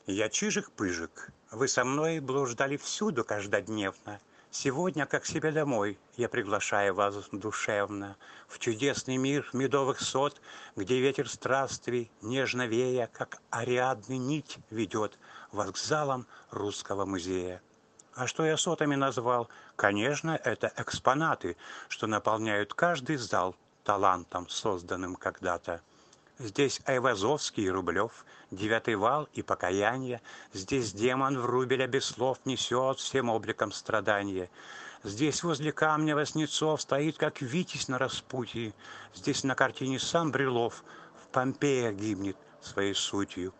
Я Чижик-Пыжик, вы со мной блуждали всюду каждодневно. Сегодня, как себе домой, я приглашаю вас душевно в чудесный мир медовых сот, где ветер странствий, нежно вея, как ариадный нить ведет вокзалом Русского музея. А что я сотами назвал? Конечно, это экспонаты, что наполняют каждый зал талантом, созданным когда-то. Здесь Айвазовский и Рублев, Девятый вал и покаяние. Здесь демон Врубеля без слов несет всем обликом страдания. Здесь возле камня Васнецов стоит, как Витязь на распутье. Здесь на картине сам Брюлов в Помпеях гибнет своей сутью.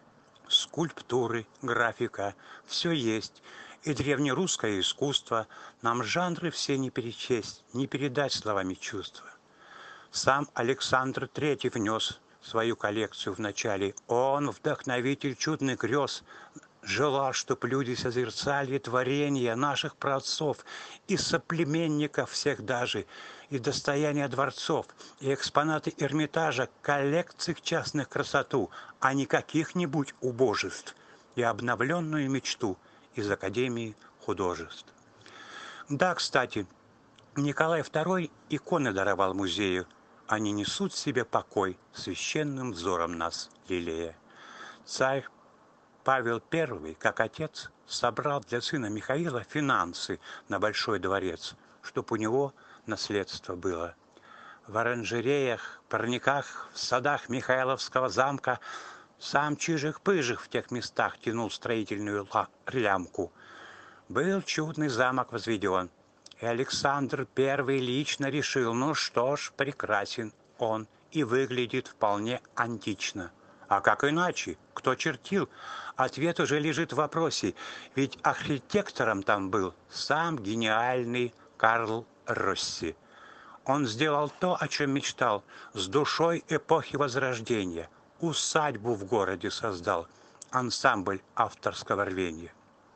Скульптуры, графика, все есть. И древнерусское искусство. Нам жанры все не перечесть, не передать словами чувства. Сам Александр III внес свою коллекцию в начале. Он, вдохновитель чудных грез, желал, чтоб люди созерцали творения наших праотцов и соплеменников всех даже, и достояния дворцов, и экспонаты Эрмитажа, коллекций частных красоту, а не каких-нибудь убожеств, и обновленную мечту из Академии художеств. Да, кстати, Николай II иконы даровал музею. Они несут в себе покой, священным взором нас лелея. Царь Павел I, как отец, собрал для сына Михаила финансы на Большой дворец, чтоб у него наследство было. В оранжереях, парниках, в садах Михайловского замка сам Чижик-Пыжик в тех местах тянул строительную лямку. Был чудный замок возведен, и Александр I лично решил, ну что ж, прекрасен он и выглядит вполне антично. А как иначе? Кто чертил? Ответ уже лежит в вопросе, ведь архитектором там был сам гениальный Карл Росси. Он сделал то, о чем мечтал, с душой эпохи Возрождения. Усадьбу в городе создал, ансамбль авторского рвения.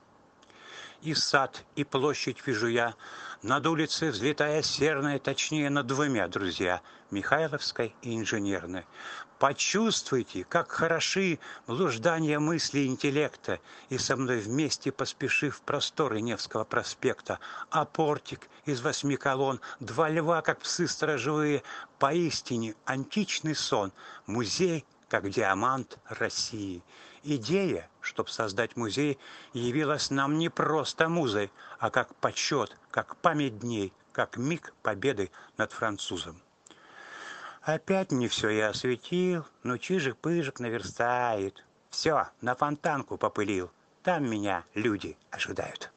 И сад, и площадь вижу я, над улицей взлетая серная, точнее над двумя, друзья, Михайловской и Инженерной. Почувствуйте, как хороши блуждания мысли и интеллекта, и со мной вместе поспешив в просторы Невского проспекта, а портик из 8 колонн, 2 льва, как псы сторожевые, поистине античный сон, музей, как диамант России. Идея, чтобы создать музей, явилась нам не просто музой, а как почет, как память дней, как миг победы над французом. Опять не все я осветил, но Чижик-Пыжик наверстает. Все, на Фонтанку попылил. Там меня люди ожидают.